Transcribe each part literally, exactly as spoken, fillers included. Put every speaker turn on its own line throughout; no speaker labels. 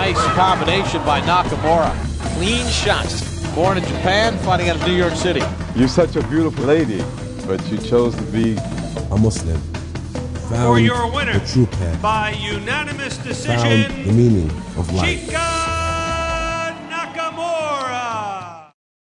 Nice combination by Nakamura. Clean shots. Born in Japan, fighting out of New York City.
You're such a beautiful lady, but you chose to be
a Muslim. Found
For your winner,
the true path.
By unanimous decision,
found the meaning of life.
Chika Nakamura.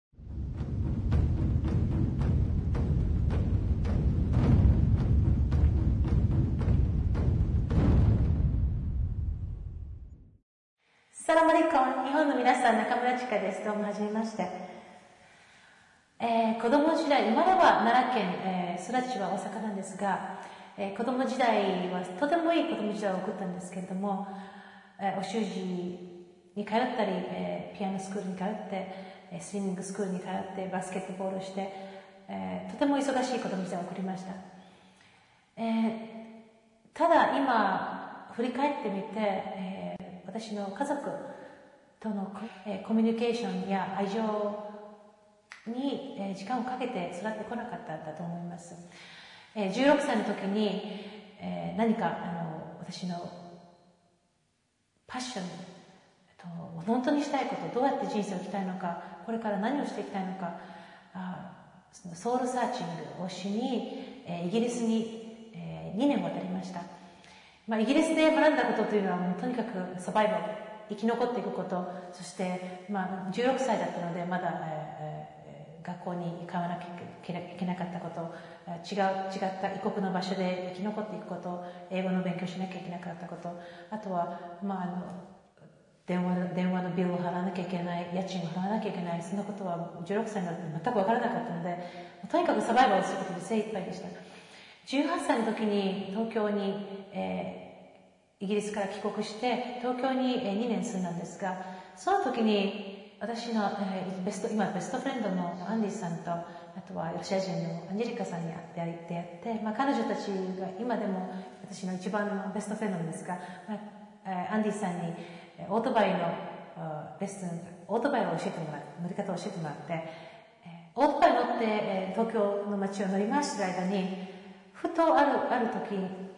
サラマレコン、日本の皆さん、中村千佳です。どうもはじめまして。えー、子供時代、生まれは奈良県、えー、育ちは大阪なんですが、えー、子供時代はとてもいい子供時代を送ったんですけれども、えー、お習字に通ったり、えー、ピアノスクールに通って、えー、スイミングスクールに通って、バスケットボールをして、えー、とても忙しい子供時代を送りました。えー、ただ今、振り返ってみて、えー私の家族とのコミュニケーションや愛情に時間をかけて育ってこなかったんだと思います。じゅうろくさいの時に何かあの私のパッション、本当にしたいこと、どうやって人生を生きたいのか、これから何をしていきたいのか、ソウルサーチングをしにイギリスににねん渡りました。まあ、イギリスで学んだことというのはもうとにかくサバイバル、生き残っていくこと、そして、まあ、じゅうろくさいだったのでまだ、えー、学校に通わなきゃいけなかったこと、違う、違った異国の場所で生き残っていくこと、英語の勉強しなきゃいけなかったこと、あとは、まあ、あの電話の、電話のビルを払わなきゃいけない、家賃を払わなきゃいけない、そんなことはじゅうろくさいになって全く分からなかったので、とにかくサバイバルをすることで精一杯でした。じゅうはっさいの時に東京に、えー、イギリスから帰国して東京ににねん住んだんですが、その時に私の、えー、ベスト今ベストフレンドのアンディさんと、あとはロシア人のアンジェリカさんに出会って、まあ、彼女たちが今でも私の一番のベストフレンドなんですが、まあ、アンディさんにオートバイのレッスン、オートバイを教えてもらって、乗り方を教えてもらって、オートバイ乗って東京の街を乗り回している間にふとある、ある時、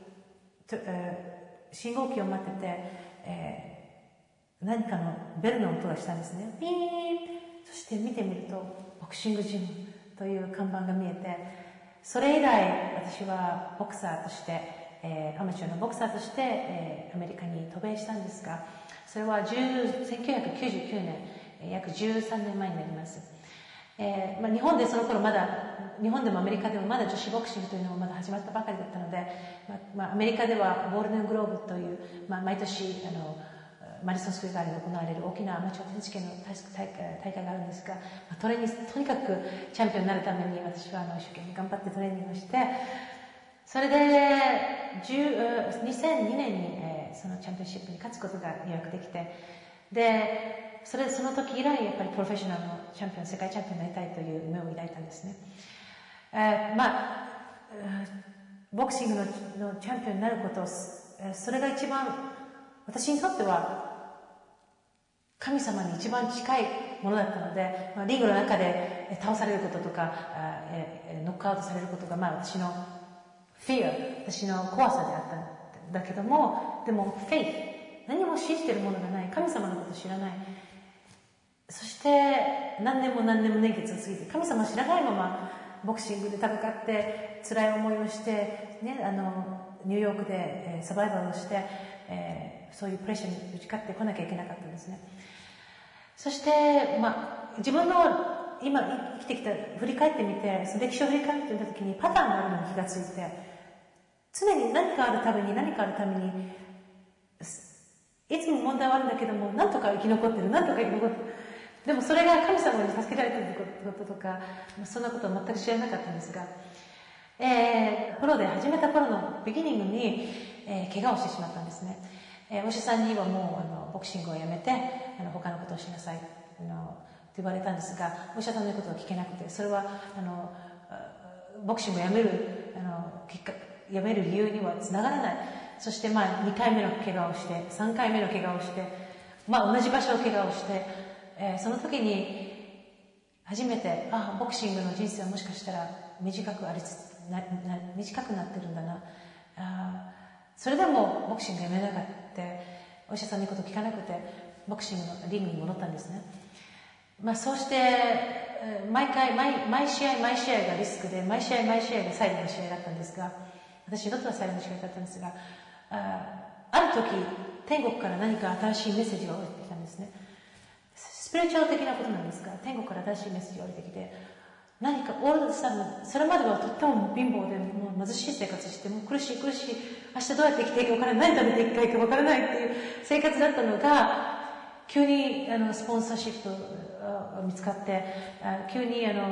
えー、信号機を待ってて、えー、何かのベルの音がしたんですね。ピーン。そして見てみると、ボクシングジムという看板が見えて、それ以来私はボクサーとして、えー、アマチュアのボクサーとして、えー、アメリカに渡米したんですが、それはせんきゅうひゃくきゅうじゅうきゅうねん、約じゅうさんねんまえになります。えーまあ、日本でその頃まだ、日本でもアメリカでもまだ女子ボクシングというのがまだ始まったばかりだったので、まあまあ、アメリカではゴールデングローブという、まあ、毎年あのマディソンスクエアガーデンで行われる大きなアマチュア選手権の 大, 大, 大会があるんですが、まあ、トレーニングとにかくチャンピオンになるために私はあの一生懸命頑張ってトレーニングをして、それでにせんにねんに、えー、そのチャンピオンシップに勝つことが予約できて、でそれその時以来やっぱりプロフェッショナルのチャンピオン、世界チャンピオンになりたいという夢を抱いたんですね。えー、まあボクシング の, のチャンピオンになること、それが一番私にとっては神様に一番近いものだったので、まあ、リングの中で倒されることとかノックアウトされることが、まあ、私のフィア、私の怖さであったんだけども、でもフェイス、何も信じているものがない、神様のことを知らない、そして何年も何年も年月を過ぎて神様を知らないままボクシングで戦って辛い思いをして、ね、あのニューヨークで、えー、サバイバルをして、えー、そういうプレッシャーに打ち勝ってこなきゃいけなかったんですね。そして、まあ、自分の今生きてきた振り返ってみて、その歴史を振り返ってみたときにパターンがあるのに気がついて、常に何かあるために何かあるためにいつも問題はあるんだけども、何とか生き残ってる、何とか生き残ってる。でもそれが神様に助けられていることとか、そんなことは全く知らなかったんですが、えー、プロで始めた頃のビギニングに、えー、怪我をしてしまったんですね。えー、お医者さんにはもうあのボクシングをやめてあの他のことをしなさいあのって言われたんですが、お医者さんの言うことを聞けなくて、それはあのボクシングをやめるあの結果やめる理由にはつながらない。そしてまあにかいめの怪我をして、さんかいめの怪我をして、まあ同じ場所を怪我をして、えー、その時に初めて、あ、ボクシングの人生はもしかしたら短くありつつなな短くなってるんだな。あ、それでもボクシングやめなかった。 お医者さんの言うこと聞かなくてボクシングのリングに戻ったんですね。まあ、そうして毎回 毎, 毎試合毎試合がリスクで毎試合毎試合が最後の試合だったんですが、私にとっては最後の試合だったんですが、 あ, ある時天国から何か新しいメッセージが降りてきたんですね。スピリチュアル的なことなんですが、天国から新しいメッセージが降りてきて、何かオールドサン、それまではとっても貧乏でもう貧しい生活して、もう苦しい苦しい、明日どうやって生きていくか分からない、何食べていくかいいか分からないっていう生活だったのが、急にあのスポンサーシップが見つかって、急にあの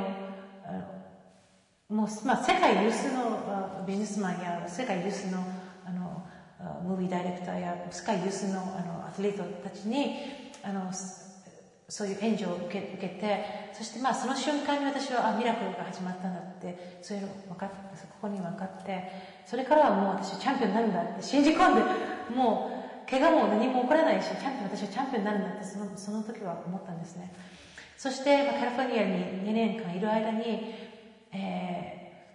もう、まあ、世界有数のビジネスマンや世界有数のあのムービーダイレクターや世界有数のあのアスリートたちにあのそういう援助を受け、受けて、そしてまあその瞬間に私はあミラクルが始まったんだってそういうの分かって、ここに分かって、それからはもう私チャンピオンになるんだって信じ込んで、もう怪我も何も起こらないし、チャンピオン、私はチャンピオンになるんだってそのその時は思ったんですね。そして、まあ、カリフォルニアににねんかんいる間に、え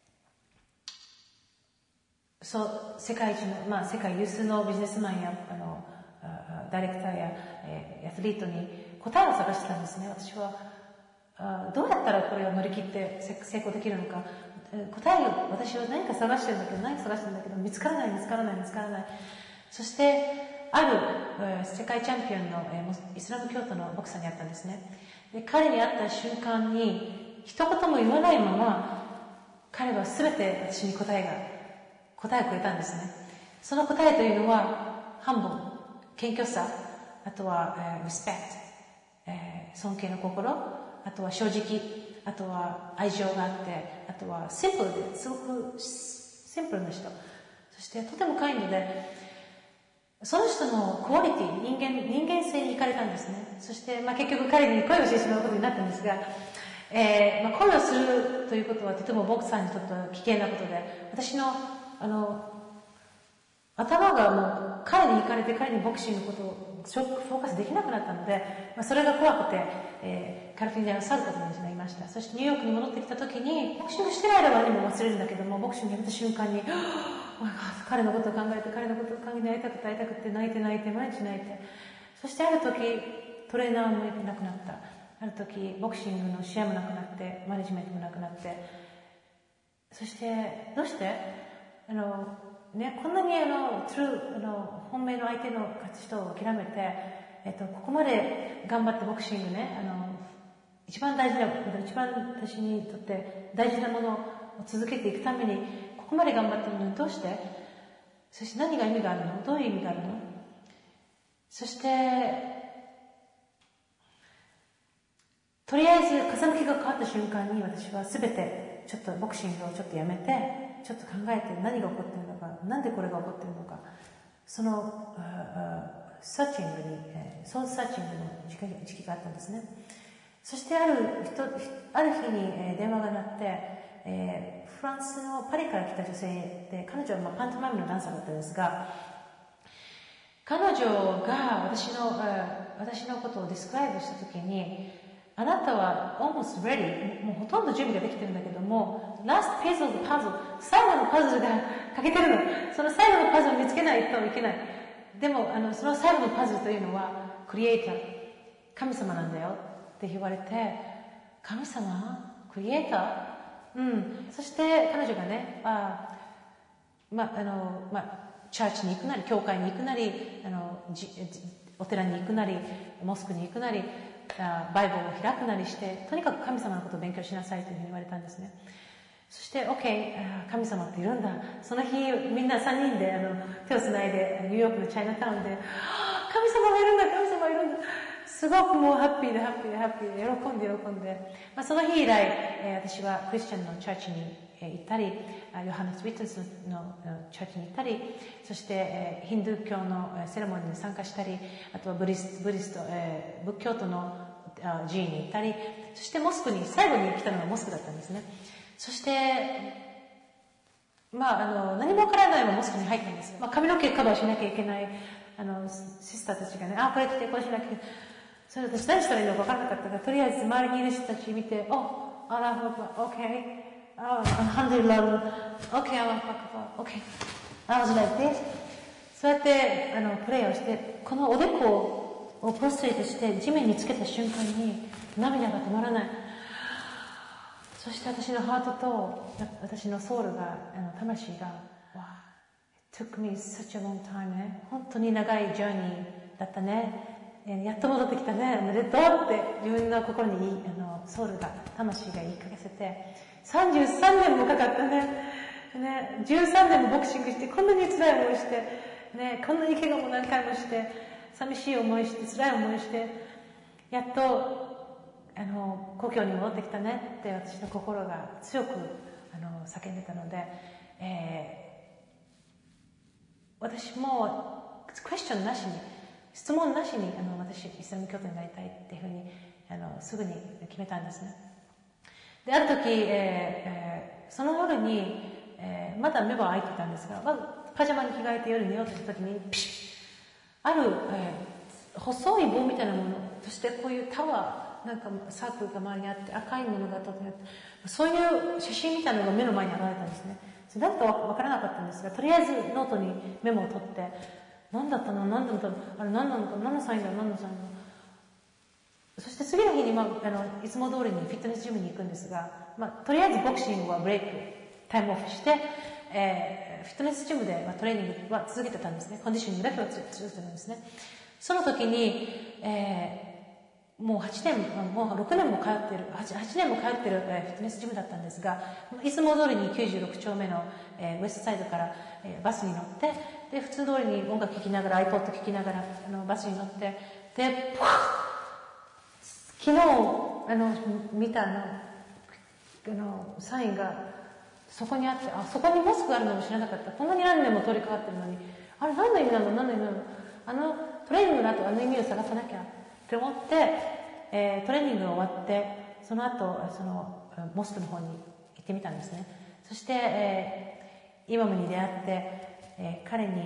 ー、そう世界一の、まあ、世界有数のビジネスマンやあのダイレクターや、えー、アスリートに答えを探してたんですね。私はあどうやったらこれを乗り切って成功できるのか、答えを私は何か探してるんだけど何か探してるんだけど見つからない見つからない見つからない。そしてある、えー、世界チャンピオンの、えー、イスラム教徒のボクサーに会ったんですね。で彼に会った瞬間に一言も言わないまま彼は全て私に答えが答えをくれたんですね。その答えというのはハンボー、謙虚さ、あとは、えー、リスペクト、えー、尊敬の心、あとは正直、あとは愛情があって、あとはシンプルで、すごくシンプルな人、そしてとてもカインドで、その人のクオリティ、人間、人間性に惹かれたんですね。そして、まあ、結局彼に恋をしてしまうことになったんですが、えーまあ、恋をするということはとてもボクサーにとっては危険なことで、私のあの頭がもう彼に惹かれて彼にボクシングのことをフォーカスできなくなったので、まあ、それが怖くて、えー、カリフォルニアを去ることになりました。そしてニューヨークに戻ってきた時にボクシングしてる間は何も忘れるんだけども、ボクシングやめた瞬間に彼のことを考えて彼のことを考えて会いたくて会いたくて泣いて泣いて毎日泣いて、そしてある時トレーナーもいなくなった、ある時ボクシングの試合もなくなってマネジメントもなくなって、そしてどうしてあのね、こんなにあの、トゥルー、あの、本命の相手の人を諦めて、えっと、ここまで頑張ってボクシングね、あの、一番大事な、一番私にとって大事なものを続けていくために、ここまで頑張ってるのにどうして？そして何が意味があるの？どういう意味があるの？そして、とりあえず風向きが変わった瞬間に私は全てちょっとボクシングをちょっとやめて、ちょっと考えて何が起こっているのか、なんでこれが起こっているのか、そのサーチングに、ソウルサーチングの時期、時期があったんですね。そしてある人ある日に電話が鳴って、えー、フランスのパリから来た女性で、彼女はまあパントマイムのダンサーだったんですが、彼女が私の私のことをディスクライブしたときに、あなたは almost ready、 もうほとんど準備ができてるんだけども、last piece of the puzzle、 最後のパズルが欠けてるの。その最後のパズルを見つけないといけない。でもあのその最後のパズルというのはクリエイター、神様なんだよって言われて、神様？クリエイター？うん。そして彼女がね、あまああのまあチャーチに行くなり、教会に行くなり、あのじお寺に行くなり、モスクに行くなり、バイブルを開くなりして、とにかく神様のことを勉強しなさいというふうに言われたんですね。そして OK、 神様っているんだ。その日みんなさんにんであの手をつないでニューヨークのチャイナタウンで、神様がいるんだ、神様がいるんだ、すごくもうハッピーでハッピーでハッピーで喜んで喜んで、まあ、その日以来、えー、私はクリスチャンのチャーチに行ったり、ヨハネス・ウィットンスのチャーチに行ったり、そして、えー、ヒンドゥー教のセレモニーに参加したり、あとはブリス、ブリスト、えー、仏教徒の寺院に行ったり、そしてモスクに最後に来たのがモスクだったんですね。そしてまああの何もわからないままモスクに入ったんですよ。まあ、髪の毛カバーしなきゃいけないあのシスターたちがね、あこれ着てこれしなきゃいけない、それ私何したらいいのか分からなかったから、とりあえず周りにいる人たち見て、おアラファ OK、アルハンドリラル OK、アラファ OK、I was like this。 そうやってあのプレイをして、このおでこをプロストレートして地面につけた瞬間に涙が止まらない。そして私のハートと私のソウルが、あの魂が、wow, it took me such a long time ね。本当に長いジャーニーだったね。やっと戻ってきたね。おめでとうって自分の心にあのソウルが、魂が言いかけせて、さんじゅうさんねんもかかったね。ね、じゅうさんねんもボクシングして、こんなに辛い思いして、ね、こんなに怪我も何回もして、寂しい思いして、辛い思いして、やっとあの故郷に戻ってきたねって私の心が強くあの叫んでたので、えー、私もクエスチョンなしに、質問なしにあの私イスラム教徒になりたいっていうふうにあのすぐに決めたんですね。である時、えーえー、その夜に、えー、まだ目は開いてたんですが、まずパジャマに着替えて夜寝ようとした時にピシッ、ある、えー、細い棒みたいなもの、そしてこういうタワーなんかサークルが周りにあって赤いものがとってあって、そういう写真みたいなのが目の前に現れたんですね。それ何かわからなかったんですが、とりあえずノートにメモを取って、何だったの何だったのあれ何なのか、何のサインだ何のサインだ。そして次の日に、まあ、あのいつも通りにフィットネスジムに行くんですが、まあ、とりあえずボクシングはブレイクタイムオフして、えー、フィットネスジムで、まあ、トレーニングは続けてたんですね。コンディショニングだけは続けてたんですね。その時に、えーもうはちねん、もうろくねんも通っている、はちねんも通っている、えー、フィットネスジムだったんですが、いつも通りにきゅうじゅうろく丁目の、えー、ウエストサイドから、えー、バスに乗って、で、普通通りに音楽聴きながら、iPod 聴きながら、あの、バスに乗って、で、昨日、あの、見たあの、あの、サインが、そこにあって、あ、そこにモスクがあるのも知らなかった。こんなに何年も通りかかってるのに、あれ何の意味なの何の意味なのあの、トレーニングの後あの意味を探さなきゃ。って思って、えー、トレーニングが終わって、その後、その、モスクの方に行ってみたんですね。そして、えー、イマムに出会って、えー、彼に、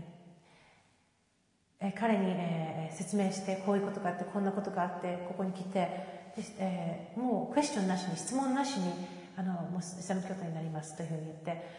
えー、彼に、えー、説明して、こういうことがあって、こんなことがあって、ここに来て、でえー、もうクエスチョンなしに、質問なしに、あの、もうイスラム教徒になりますというふうに言って、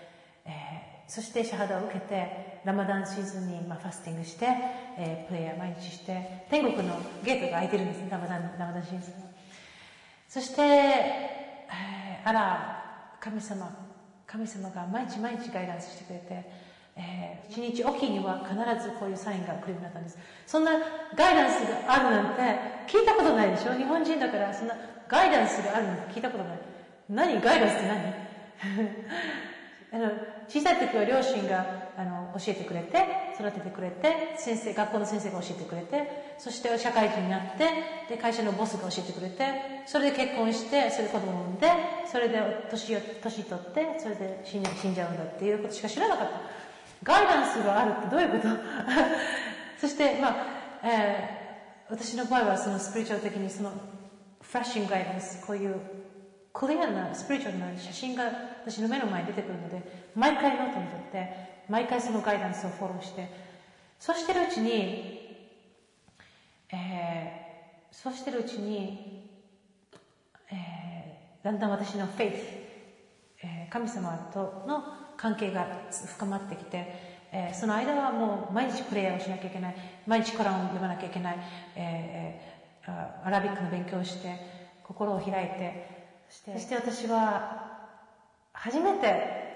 えー、そしてシャハダを受けてラマダンシーズンに、まあ、ファスティングして、えー、プレイヤー毎日して天国のゲートが開いてるんですね。ラマダンラマダンシーズンそして、えー、あら神様神様が毎日毎日ガイダンスしてくれて、えー、一日おきには必ずこういうサインが来るようになったんです。そんなガイダンスがあるなんて聞いたことないでしょ。日本人だからそんなガイダンスがあるなんて聞いたことない。何ガイダンスって何あの小さい時は両親があの教えてくれて育ててくれて先生学校の先生が教えてくれてそして社会人になってで会社のボスが教えてくれてそれで結婚してそれで子供を産んでそれで年を年取ってそれで死んじゃ死んじゃうんだっていうことしか知らなかった。ガイダンスがあるってどういうことそしてまあ、えー、私の場合はそのスピリチュアル的にそのフラッシングガイダンスこういうクリアなスピリチュアルな写真が私の目の前に出てくるので毎回ノートにとって毎回そのガイダンスをフォローしてそうしてるうちに、えー、そうしてるうちに、えー、だんだん私のフェイス、えー、神様との関係が深まってきて、えー、その間はもう毎日プレイヤーをしなきゃいけない毎日コランを読まなきゃいけない、えー、アラビックの勉強をして心を開いてそして、そして私は初めて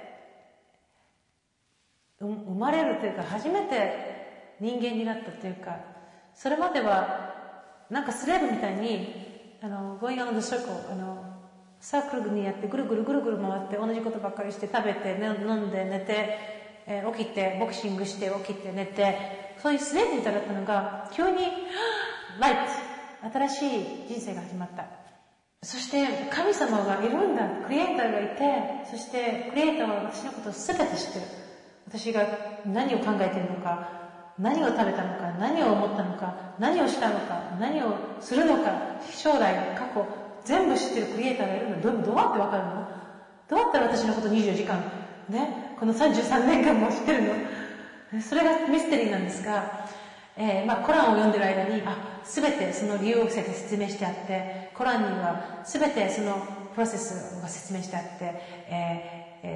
生まれるというか初めて人間になったというかそれまではなんかスレーブみたいにあの going on the circle あのサークルにやってぐるぐるぐるぐる回って同じことばっかりして食べて、ね、飲んで寝て、えー、起きてボクシングして起きて寝てそういうスレーブみたいだったのが急にライト新しい人生が始まった。そして神様がいるんだクリエイターがいてそしてクリエイターは私のことを全て知ってる私が何を考えているのか何を食べたのか何を思ったのか何をしたのか何をするのか将来過去全部知ってるクリエイターがいるのど, どうやってわかるのどうやったら私のことにじゅうよじかんねこのさんじゅうさんねんかんも知ってるのそれがミステリーなんですがえーまあ、コランを読んでる間にあ全てその理由を説明してあってコランには全てそのプロセスが説明してあって、えーえ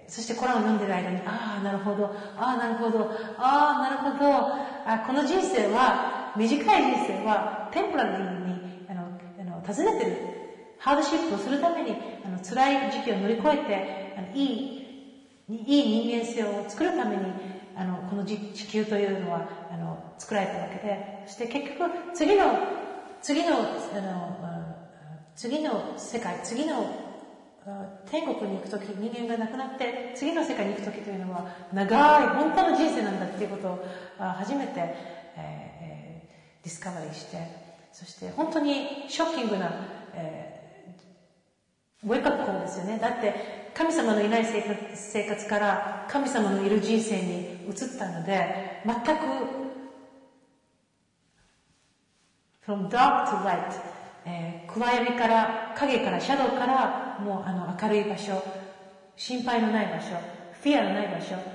ー、そしてコランを読んでる間に、ああ、なるほど、ああ、なるほど、ああ、なるほど、あこの人生は、短い人生は、テンポラリーに、あの、あの、尋ねてる。ハードシップをするために、あの、辛い時期を乗り越えて、あの、いい、いい人間性を作るために、あの、この地球というのは、あの、作られたわけで、そして結局、次の、次の、あの、次の世界、次の天国に行くとき、人間が亡くなって、次の世界に行くときというのは、長い、本当の人生なんだっていうことを初めて、えー、ディスカバリーして、そして本当にショッキングな、えー、ウェイクアップコールですよね。だって、神様のいない生活、生活から神様のいる人生に移ったので、全く、from dark to light、えー、暗闇から、影から、シャドウから、もうあの明るい場所、心配のない場所、フィアのない場所、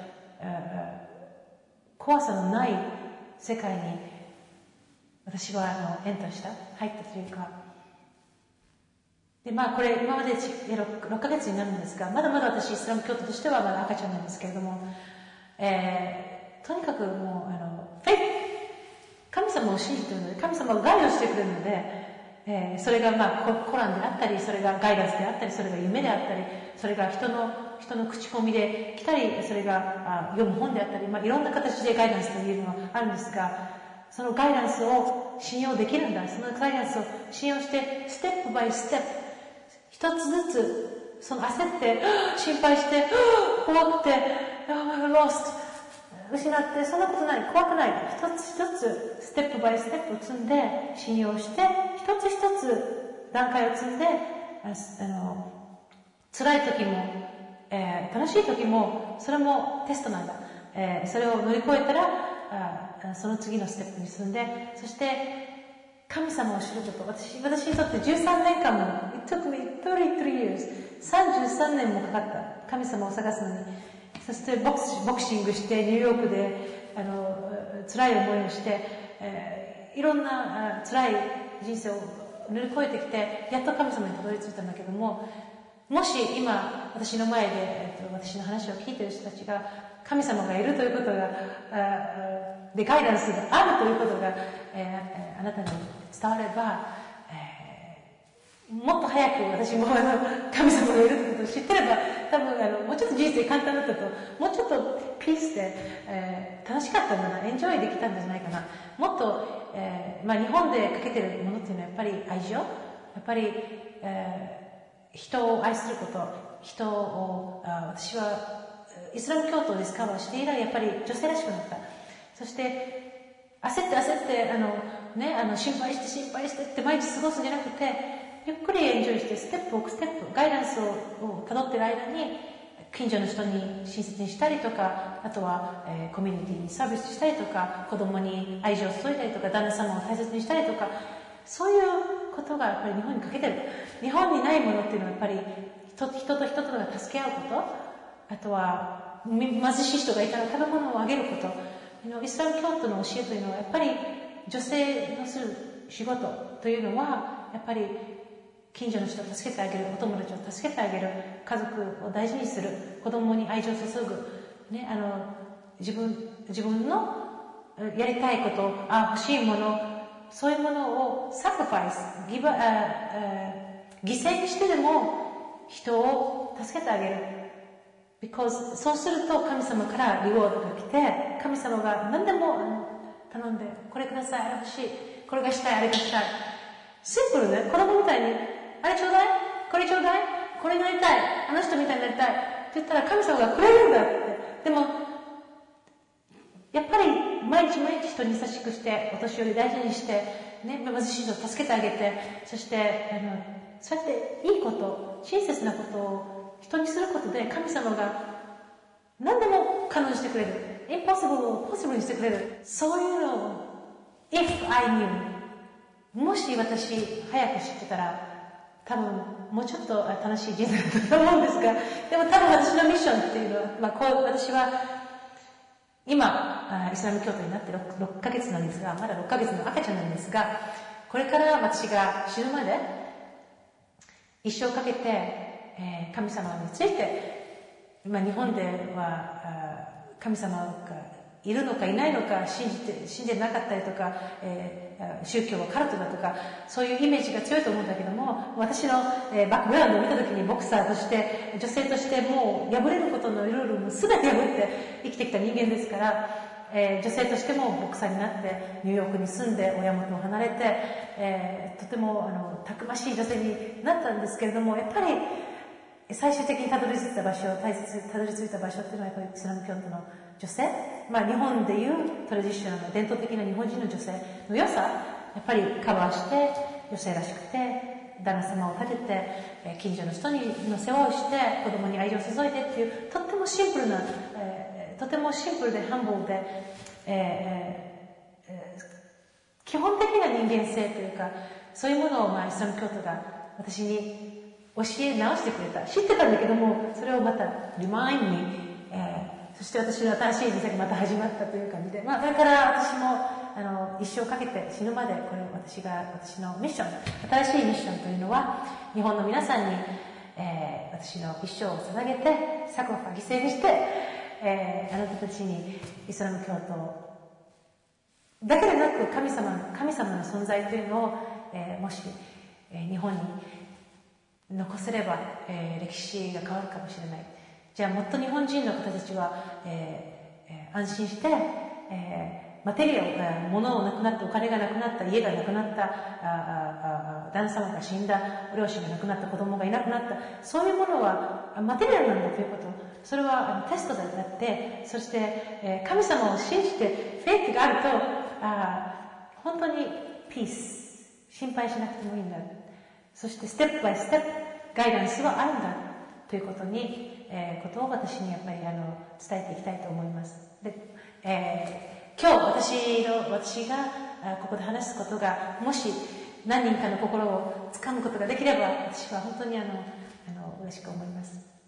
怖さのない世界に、私はあのエンターした、入ったというか、で、まあこれ今まで 6, ろっかげつになるんですが、まだまだ私イスラム教徒としてはまだ赤ちゃんなんですけれども、えー、とにかくもうあの、フェイ神様を信じているので、神様がガイドしてくれるので、えー、それがまあコランであったり、それがガイダンスであったり、それが夢であったり、それが人の人の口コミで来たり、それがあ読む本であったり、まあいろんな形でガイダンスというのはあるんですが、そのガイダンスを信用できるんだ。そのガイダンスを信用して、ステップバイステップ、一つずつ、その焦って、心配して、怖くて、oh, I'm lost、失って、そんなことない、怖くない。一つ一つ、ステップバイステップを積んで、信用して、一つ一つ段階を積んで、ああの、辛い時も、えー、楽しい時も、それもテストなんだ。えー、それを乗り越えたら、あその次のステップに進んで、そして、神様を知ること。私、私にとってじゅうさんねんかんも、it took me thirty-three years、さんじゅうさんねんもかかった。神様を探すのに。そしてボクシ、ボクシングして、ニューヨークで、あの、辛い思いをして、えー、いろんな辛い人生を乗り越えてきて、やっと神様にたどり着いたんだけども、もし今、私の前で、えっと、私の話を聞いている人たちが、神様がいるということが、で、ガイダンスがあるということが、えー、あなたに伝われば、えー、もっと早く私もあの神様がいるということを知ってれば、多分あのもうちょっと人生簡単だったと、もうちょっとピースで、えー、楽しかったんだな、エンジョイできたんじゃないかな。もっと、えー、まあ日本でかけてるものっていうのはやっぱり愛情、やっぱり、えー、人を愛すること、人を、あ私はイスラム教徒をディスカバーして以来やっぱり女性らしくなった。そして、焦って焦って、あの、ね、あの、心配して心配してって毎日過ごすんじゃなくて、ゆっくりエンジョイして、ステップをステップ、ガイダンスを辿ってる間に、近所の人に親切にしたりとか、あとは、えー、コミュニティにサービスしたりとか、子供に愛情を注いだりとか、旦那様を大切にしたりとか、そういうことがやっぱり日本に欠けてる。日本にないものっていうのはやっぱり、人と人と人とが助け合うこと、あとは、貧しい人がいたら食べ物をあげること、イスラム教徒の教えというのはやっぱり女性のする仕事というのはやっぱり近所の人を助けてあげる、お友達を助けてあげる、家族を大事にする、子供に愛情を注ぐ、ね、あの自分自分のやりたいこと、あ欲しいもの、そういうものをサクリファイス、ギバ、ああ犠牲にしてでも人を助けてあげる。because そうすると神様からリウォードが来て、神様が何でも頼んで、これください、あれ欲しい、これがしたい、あれがしたい。シンプルね、子供みたいに、あれちょうだい、これちょうだい、これになりたい、あの人みたいになりたいって言ったら神様がくれるんだって。でも、やっぱり毎日毎日人に優しくして、お年寄り大事にして、ね、貧しい人を助けてあげて、そして、あの、そうやっていいこと、親切なことを人にすることで神様が何でも可能にしてくれる。impossible を possible にしてくれる。そういうのを if I knew もし私早く知ってたら多分もうちょっと楽しい人生だったと思うんですが、でも多分私のミッションっていうのは、まあ、こう私は今イスラム教徒になって 6, ろっかげつなんですが、まだろっかげつの赤ちゃんなんですが、これから私が死ぬまで一生かけてえー、神様についてまあ、日本では神様がいるのかいないのか信じて信じてなかったりとか、えー、宗教はカルトだとかそういうイメージが強いと思うんだけども、私の、えー、バックグラウンドを見た時にボクサーとして女性としてもう破れることのルールも全て破って生きてきた人間ですから、えー、女性としてもボクサーになってニューヨークに住んで親元を離れて、えー、とてもあのたくましい女性になったんですけれども、やっぱり最終的にたどり着いた場所、大切たどり着いた場所っていうのはやっぱりイスラム教徒の女性、まあ日本でいうトラディショナルな伝統的な日本人の女性の良さ、やっぱりカバーして女性らしくて旦那様を立てて近所の人にの世話をして子供に愛情を注いでっていうとってもシンプルな、えー、とてもシンプルでハンボルで、えーえー、基本的な人間性というかそういうものをまあイスラム教徒が私に教え直してくれた。知ってたんだけども、それをまた remind me、えー、そして私の新しい人生がまた始まったという感じで、まあ、だから私もあの一生かけて死ぬまでこれ私が私のミッション、新しいミッションというのは日本の皆さんに、えー、私の一生を捧げてサクラファ犠牲にして、えー、あなたたちにイスラム教徒だけでなく神様神様の存在というのを、えー、もし、えー、日本に残せれば、えー、歴史が変わるかもしれない。じゃあもっと日本人の方たちは、えー、安心して、えー、マテリアル、えー、物をなくなった、お金がなくなった、家がなくなった、あああ旦那様が死んだ、両親が亡くなった、子供がいなくなった、そういうものはマテリアルなんだということ。それはあのテストだって、そして、えー、神様を信じてフェイクがあると、あ本当にピース、心配しなくてもいいんだ。そしてステップバイステップガイダンスはあるんだということに、えー、ことを私にやっぱりあの伝えていきたいと思います。で、えー、今日私の私がここで話すことがもし何人かの心を掴むことができれば私は本当にあのあの嬉しく思います。